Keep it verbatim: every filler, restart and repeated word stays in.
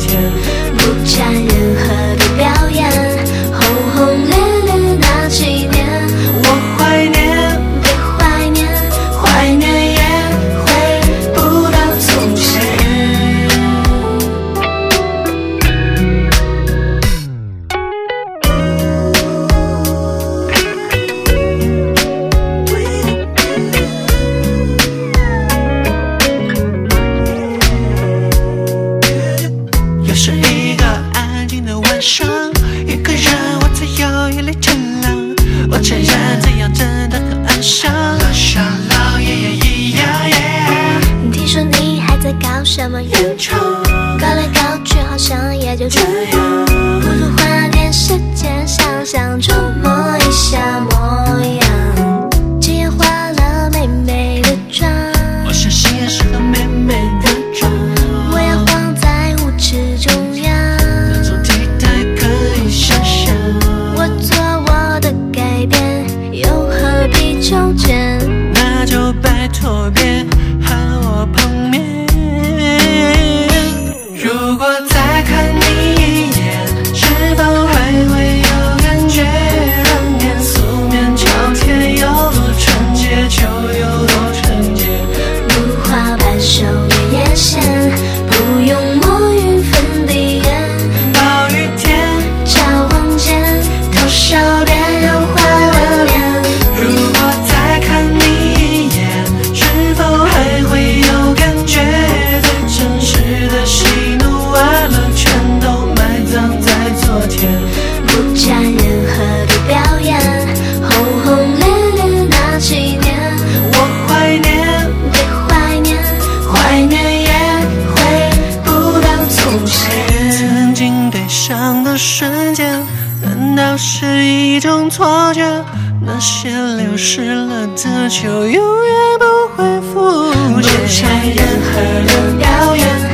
天， 不沾任何的表演，轰轰烈烈那几年， 我怀念， 别怀念，怀念也回不到从前。 又是一个安静的晚上，一个人我在摇椅里乘凉。我承认这样真的很安详，和上老爷爷一样。 听说你还在搞什么原创，搞来搞去好像也就这样，不如花点时间想想，琢磨一下模样。今夜化了美美的妆， 我相信也适合美美的妆。 我要晃在舞池中央， 那种体态可以想象。 我做我的改变，又何必纠结？ 那就拜托别和我碰面。如果再看你一眼，是否还会有感觉？让年素面朝天，有多纯洁就有多纯洁。 如花般收敛眼线，不用抹匀粉底液。 暴雨天， 交往间，多少遍融化了脸。 如果再看你一眼，是否还会有感觉？最真实的喜怒哀乐，全都埋葬在昨天。 不沾任何的表演，轰轰烈烈那几年， 我怀念， 别怀念，怀念也回不到从前。 曾经悲伤的瞬间，难道是一种错觉？那些流失了的就永远不会复不见。 沾任何的表演。